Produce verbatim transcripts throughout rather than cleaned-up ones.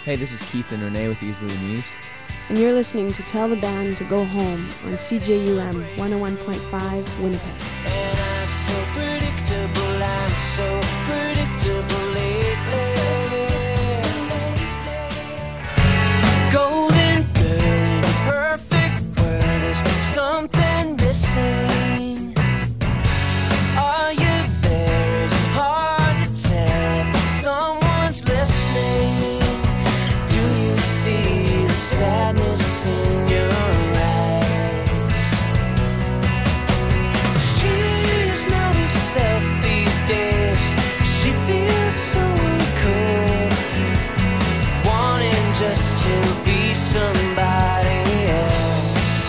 Hey, this is Keith and Renee with Easily Amused. And you're listening to Tell the Band to Go Home on C J U M one oh one point five Winnipeg. And I'm so predictable, I'm so predictable lately. Golden girl in a perfect world, is something missing. Are you there? Is it hard to tell if someone's listening? Do you see the sadness in your eyes? She's not herself these days. She feels so uncool, wanting just to be somebody else.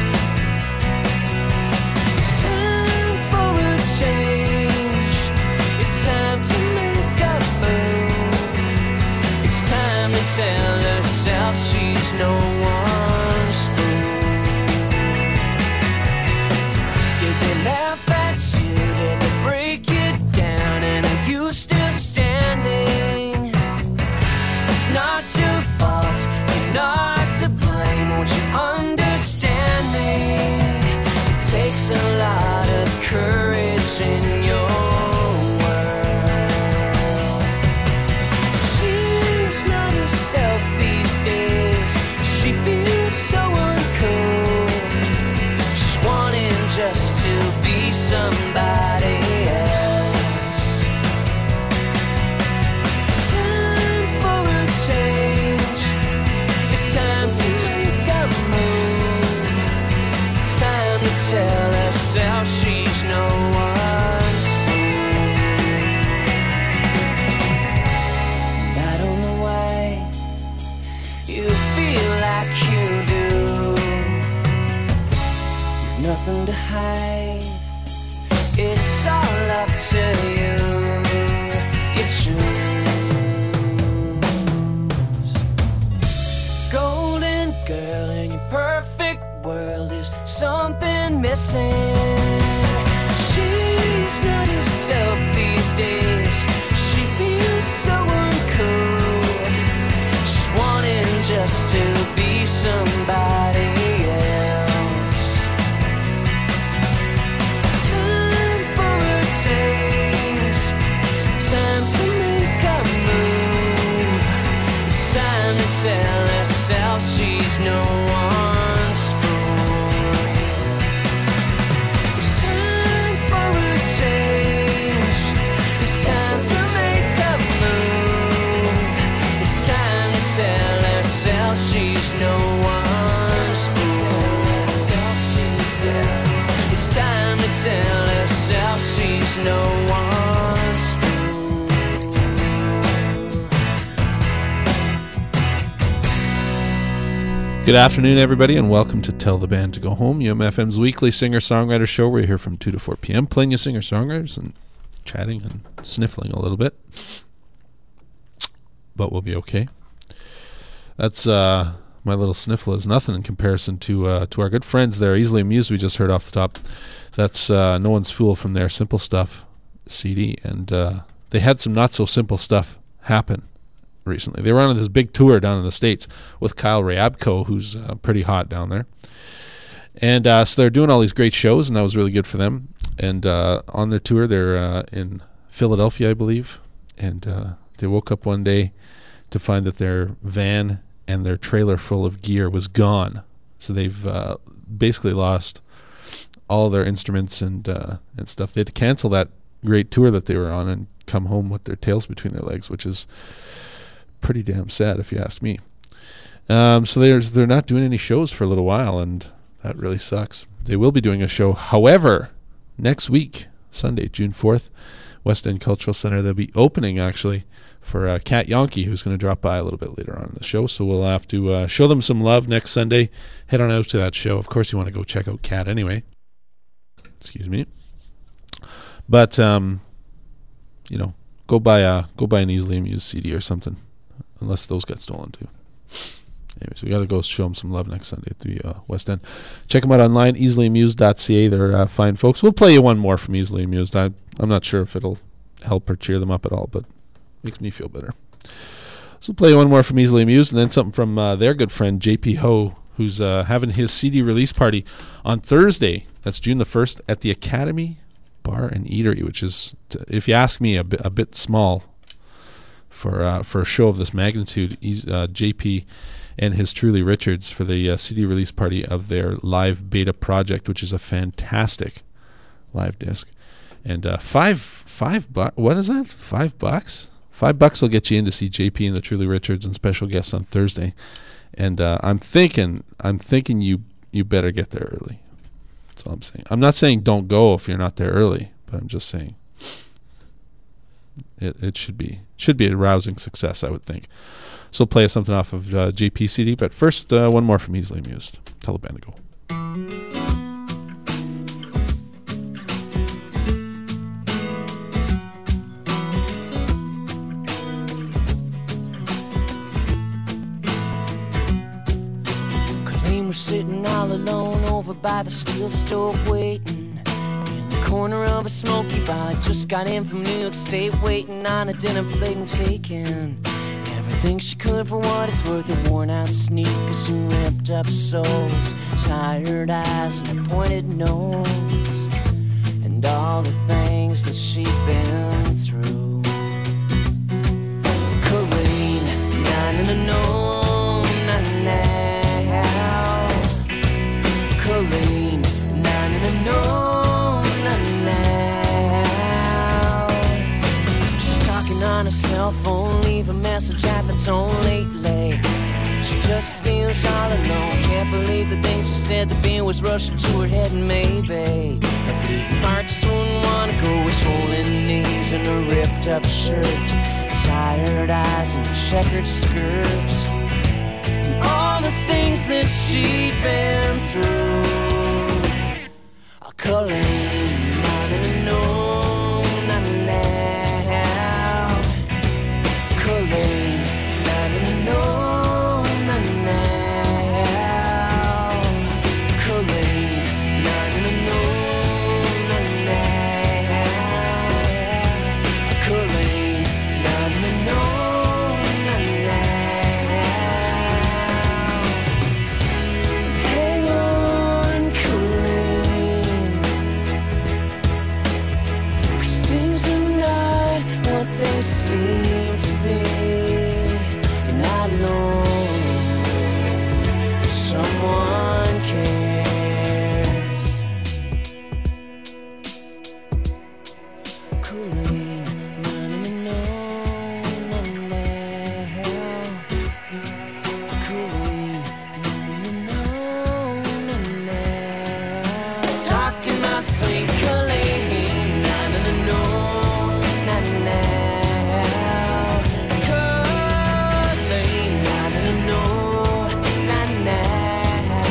It's time for a change. It's time to make a move. It's time to tell herself she's no one's fool. Did they laugh at you? Did they break you down? And are you still standing? It's not your fault, you're not to blame. Won't you understand me? It takes a lot of courage in your world. She's not herself these days. She feels so uncool. She's wanting just to be somebody else. It's time for a change. It's time to make a move. It's time to tell herself she's no one's fool. I don't know why you feel like you do. You've nothing to hide. It's all up to you. You choose. Golden girl in your perfect world, is something missing. She's not herself these days. She feels so uncool. She's wanting just to be somebody else. It's time for a change. Time to make a move. It's time to tell herself she's no one's fool. It's time for a change. It's time to make a move. It's time to tell herself she's no one's fool. It's time to tell herself she's no one's fool. Good afternoon, everybody, and welcome to Tell the Band to Go Home, U M F M's weekly singer-songwriter show. We're here from two to four p.m. playing you singer-songwriters and chatting and sniffling a little bit. But we'll be okay. That's, uh, my little sniffle is nothing in comparison to uh, to our good friends there, Easily Amused, we just heard off the top. That's uh, No One's Fool from their Simple Stuff C D, and uh, they had some not-so-simple stuff happen recently. They were on this big tour down in the States with Kyle Ryabko, who's uh, pretty hot down there. And uh, so they're doing all these great shows, and that was really good for them. And uh, on their tour, they're uh, in Philadelphia, I believe. And uh, they woke up one day to find that their van and their trailer full of gear was gone. So they've uh, basically lost all their instruments and uh, and stuff. They had to cancel that great tour that they were on and come home with their tails between their legs, which is pretty damn sad if you ask me. Um, so there's they're not doing any shows for a little while, and that really sucks. They will be doing a show, however, next week, Sunday, June fourth, West End Cultural Center. They'll be opening, actually, for uh, Kat Yonke, who's going to drop by a little bit later on in the show. So we'll have to uh, show them some love next Sunday. Head on out to that show. Of course, you want to go check out Kat anyway. Excuse me. But, um, you know, go buy, a, go buy an Easily Amused C D or something. Unless those got stolen too. Anyways, we got to go show them some love next Sunday at the uh, West End. Check them out online, easily amused dot c a. They're uh, fine folks. We'll play you one more from Easily Amused. I, I'm not sure if it'll help or cheer them up at all, but makes me feel better. So we'll play one more from Easily Amused, and then something from uh, their good friend J P Ho, who's uh, having his C D release party on Thursday. That's June the first at the Academy Bar and Eatery, which is, if you ask me, a bit, a bit small for uh, for a show of this magnitude. He's, uh, J P and his Truly Richards for the uh, C D release party of their live beta project, which is a fantastic live disc. And uh, five five bucks. What is that? Five bucks. Five bucks will get you in to see J P and the Truly Richards and special guests on Thursday. And uh, I'm thinking, I'm thinking you you better get there early. That's all I'm saying. I'm not saying don't go if you're not there early, but I'm just saying it it should be should be a rousing success, I would think. So we'll play something off of uh, J P C D, but first uh, one more from Easily Amused. Tell the band to go. We're sitting all alone over by the steel stove waiting in the corner of a smoky bar. Just got in from New York State, waiting on a dinner plate and taking everything she could for what it's worth. Her worn out sneakers and ripped up soles, tired eyes and a pointed nose, and all the things that she'd been through. Colleen, nine in a no, nine now. Colleen, nine in a no, nine now. She's talking on her cell phone, leave a message at the tone lately. She just feels all alone, can't believe the things she said. The beer was rushing to her head and maybe a fleeting heart just wouldn't wanna go. With swollen knees and a ripped up shirt, tired eyes and a checkered skirt, all the things that she'd been through. Colleen, not in a no, not now. Colleen, not in a no, not now. Colleen, not in a no, not now. Colleen, not in a no, not now. Hang on, Colleen, 'cause things are not what they seem to be. You're not alone, someone cares. Colleen, not in a no, not now. Colleen, not in a no, not now. Talking my sweet Colleen, not in a no, not now. Colleen, not in a no, not now.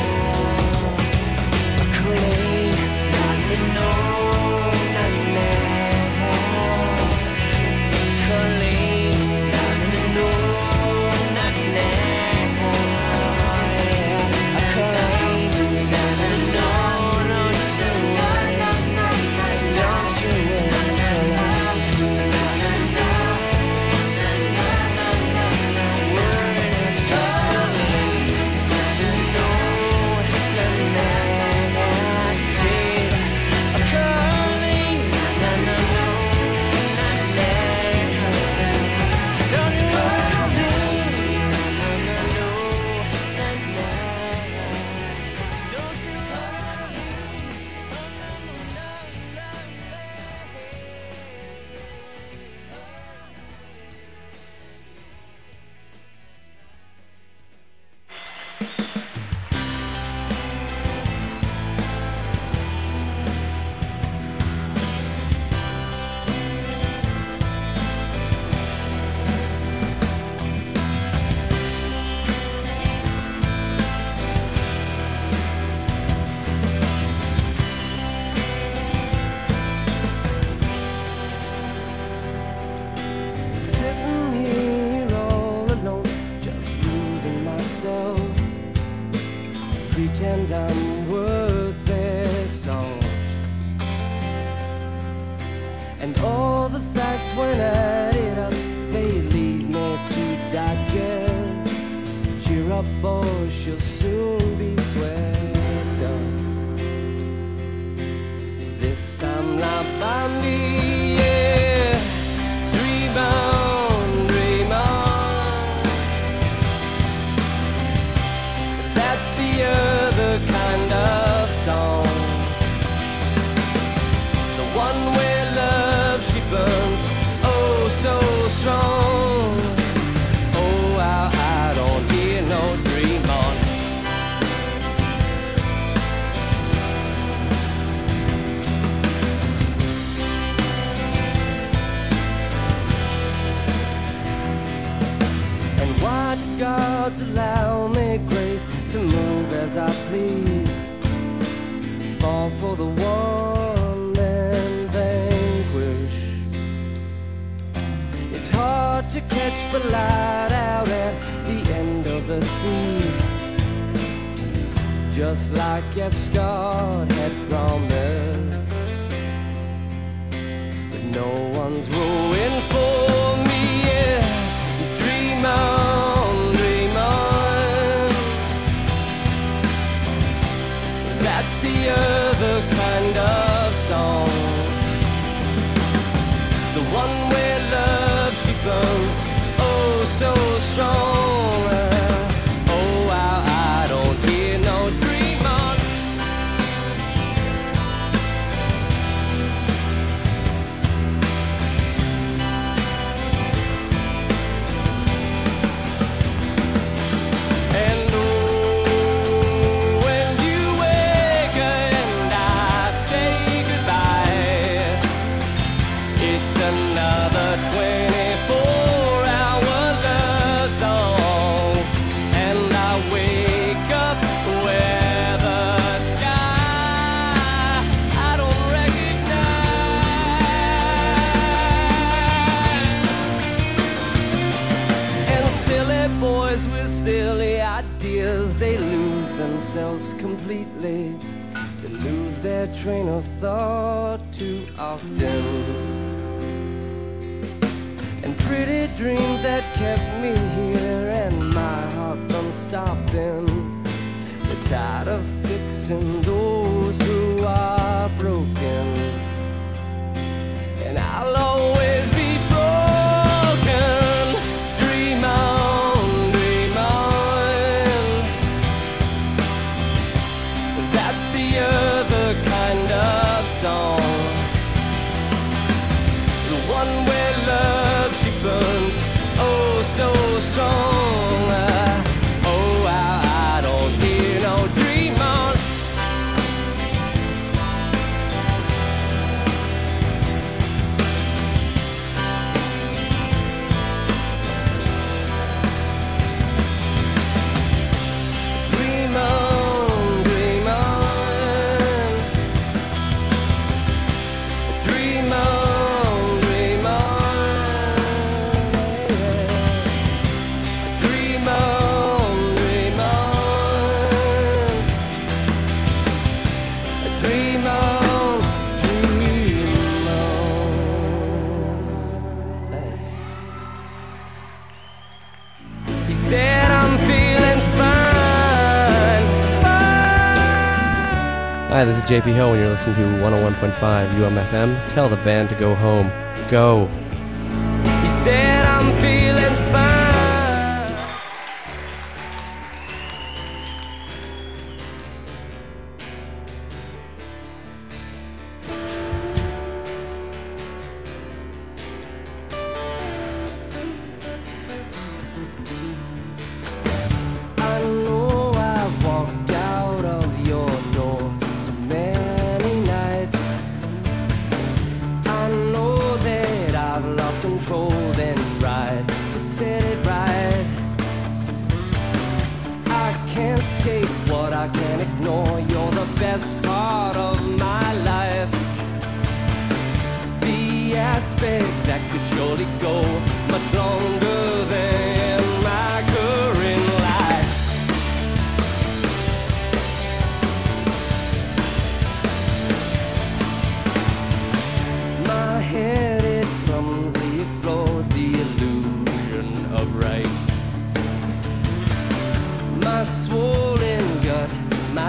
Colleen, not in a no, not now. Colleen, not in a no, not now. Colleen, not in a no, don't you worry, don't you worry, Colleen. Word is Colleen, not in a no, not now. I see Colleen, not in a no, not now. Don't you worry, Colleen, not in a no, not now. Don't you worry, sitting here all alone, just losing myself. Pretend I'm worth their salt, and all the facts when I add it up, they lead me to digest. soon be swept up. This time not by me, yeah. Dream on, dream on. That's the other kind of song. The one where love she burns, oh so strong. Oh, I, I don't hear no dream on. And why do gods allow me grace to move as I please? Fall for the one and vanquish. It's hard to catch the light out at the end of the sea, just like F. Scott had promised. But no one's rowing for me, yeah. Dream on, dream on. That's the other kind of song. The one where love she burns, oh so strong. Oh, I, I don't hear no dream on. And oh, when you wake and I say goodbye, it's another twenty-four hour love song. And I wake up where the sky I don't recognize. And silly boys with silly ideas, they lose themselves completely. They lose their train of thought too often. And pretty dreams that kept me here and my heart from stopping. They're tired of fixing those who are broken. And I'll always be broken. Dream on, dream on. That's the other kind of song. The one where love she burns, oh so strong. Oh, I, I don't hear no dream on. Dream on, dream on. Dream on, dream on. Dream on, dream on. Dream on, dream on. Thanks. He said I'm feeling fine, fine. Hi, this is J P Hill, and you're listening to one oh one point five U M F M. Tell the band to go home. Go. He said I'm feeling fine. I know I've walked out of your door so many nights. I know that I've lost control, then tried to set it right. I can't escape what I can't ignore. You're the best part of my life. The aspect that could surely go much longer than my current life. My head, it clumsily explodes the illusion of right. My swollen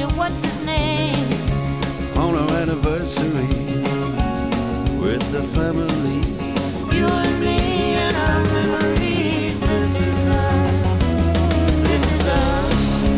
to what's his name on our anniversary with the family. You and me and our memories. This is us. This is us.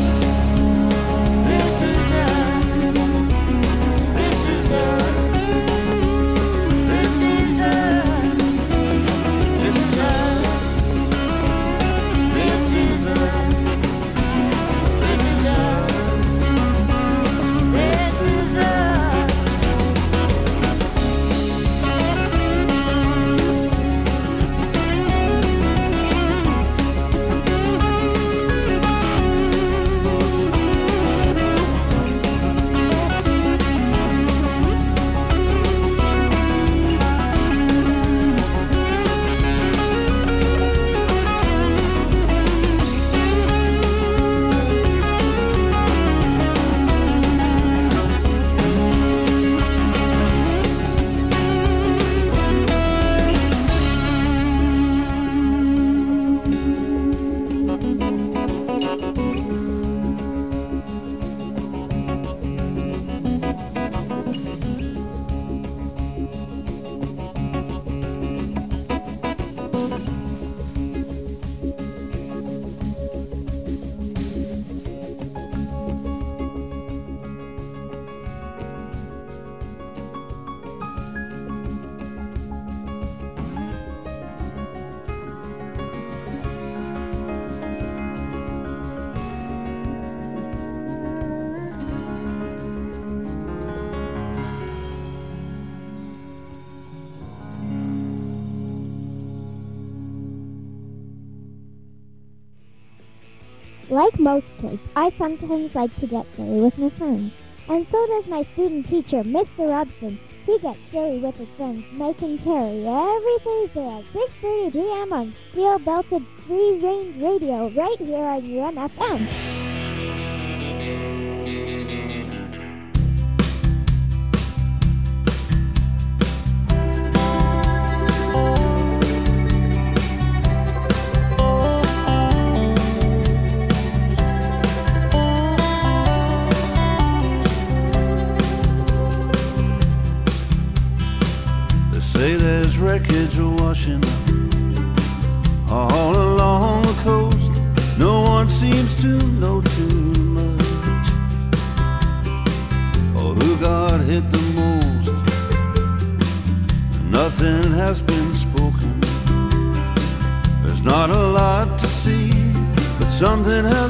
This is us. This is us. This is us. This is us. This is us. This is us. This is us. Like most kids, I sometimes like to get silly with my friends. And so does my student teacher, Mister Robson. He gets silly with his friends, Mike and Terry, every Thursday at six thirty p.m. on steel-belted free-range radio right here on U M F M. Say there's wreckage washing up all along the coast. No one seems to know too much, or who got hit the most. Nothing has been spoken. There's not a lot to see, but something has